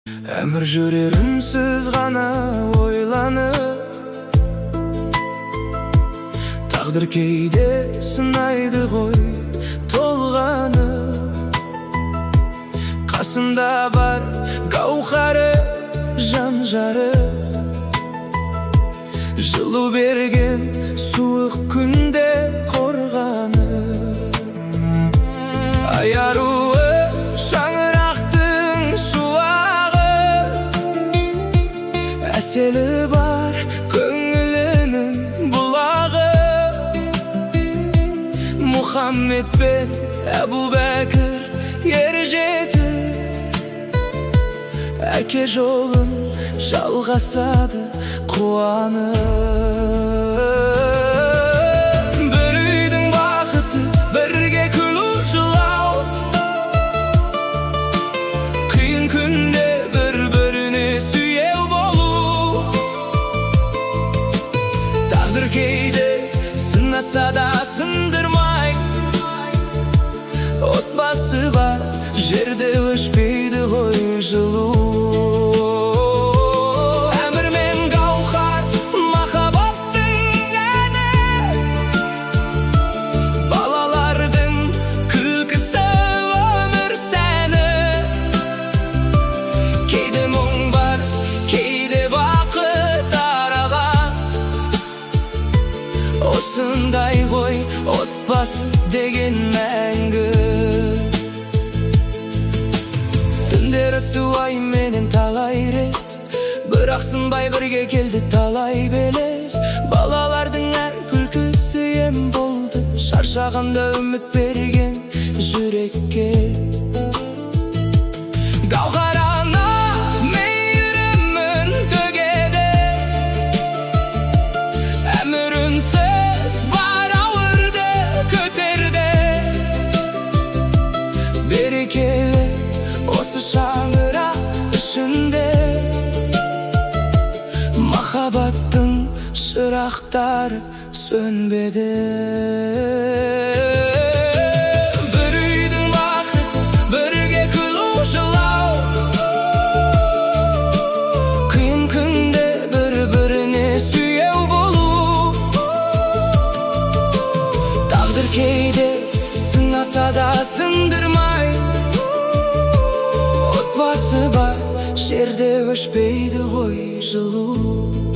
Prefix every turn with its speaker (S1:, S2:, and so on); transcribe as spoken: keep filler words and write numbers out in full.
S1: Әмір жүрер үнсіз ғана ойланып, тағдыр кейде сынайды ғой толғанып. Қасында бар гауһары жан жары, жылу берген суық күнде қорғанып. Ай аруы шаңырақтың шуағы, әсері бар көңілінің бұлағы. Мұхаммед пен Әбу Бәкір ер жетіп, әке жолын жалғасады қуанып. Бір үйдің бақыты бірге күлу жылау, қиын күнде бір-біріне сүйеу болу. Тағдыр кейде сынаса да сындырмай, отбасы бар жерде өшпейді ғой жылу. Осындай ғой отбасы деген мәңгі. Түндер өтті ай менен талай рет, бірақ сынбай бірге келді талай белес. Балалардың әр күлкісі ем болды, шаршағанда үміт берген жүрекке. Гауһар ана мейірімін төгеді, әмір үнсіз бар ауырды көтерді. Берекелі осы шаңырақ ішінде, махаббаттың шырақтары сөнбеді. Бір үйдің бақыты бірге күлу жылау, қиын күнде бір-біріне сүйеу болу. Тағдыр кейде сынаса да сындырмай, отбасы бар жерде өшпейді ғой жылу.